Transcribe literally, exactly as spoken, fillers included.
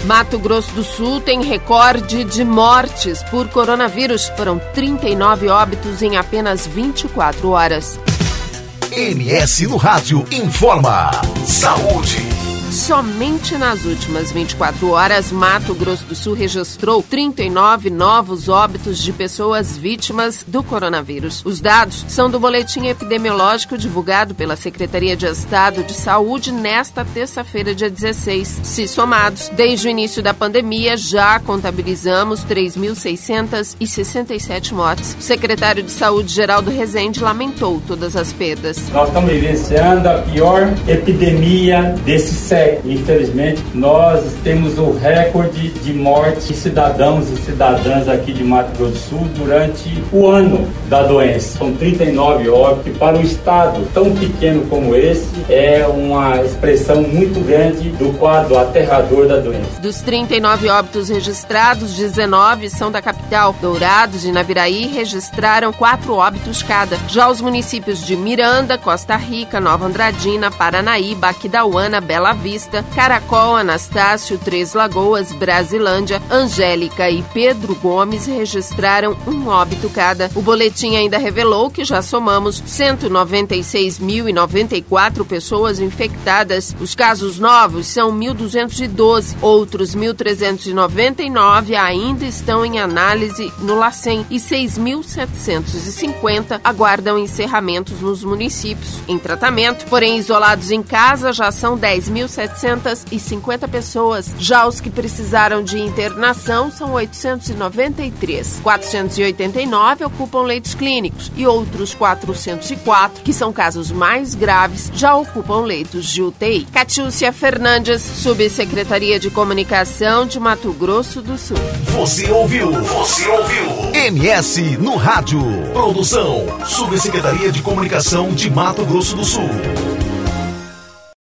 Mato Grosso do Sul tem recorde de mortes por coronavírus. Foram trinta e nove óbitos em apenas vinte e quatro horas. M S no Rádio informa. Saúde. Somente nas últimas vinte e quatro horas, Mato Grosso do Sul registrou trinta e nove novos óbitos de pessoas vítimas do coronavírus. Os dados são do boletim epidemiológico divulgado pela Secretaria de Estado de Saúde nesta terça-feira, dia dezesseis. Se somados, desde o início da pandemia, já contabilizamos três mil seiscentas e sessenta e sete mortes. O secretário de Saúde, Geraldo Rezende, lamentou todas as perdas. Nós estamos vivenciando a pior epidemia desse século. Infelizmente, nós temos o recorde de mortes de cidadãos e cidadãs aqui de Mato Grosso do Sul durante o ano da doença. São trinta e nove óbitos, e para um estado tão pequeno como esse, é uma expressão muito grande do quadro aterrador da doença. Dos trinta e nove óbitos registrados, dezenove são da capital. Dourados e Naviraí registraram quatro óbitos cada. Já os municípios de Miranda, Costa Rica, Nova Andradina, Paranaíba, Aquidauana, Bela Vista, Caracol, Anastácio, Três Lagoas, Brasilândia, Angélica e Pedro Gomes registraram um óbito cada. O boletim ainda revelou que já somamos cento e noventa e seis mil e noventa e quatro pessoas infectadas. Os casos novos são mil duzentos e doze. Outros mil trezentos e noventa e nove ainda estão em análise no LACEN e seis mil setecentos e cinquenta aguardam encerramentos nos municípios. Em tratamento, porém isolados em casa, já são dez mil setecentas e cinquenta pessoas. Já os que precisaram de internação são oitocentos e noventa e três. quatrocentos e oitenta e nove ocupam leitos clínicos e outros quatrocentos e quatro, que são casos mais graves, já ocupam leitos de U T I. Catiúcia Fernandes, Subsecretaria de Comunicação de Mato Grosso do Sul. Você ouviu? Você ouviu? M S no Rádio. Produção, Subsecretaria de Comunicação de Mato Grosso do Sul.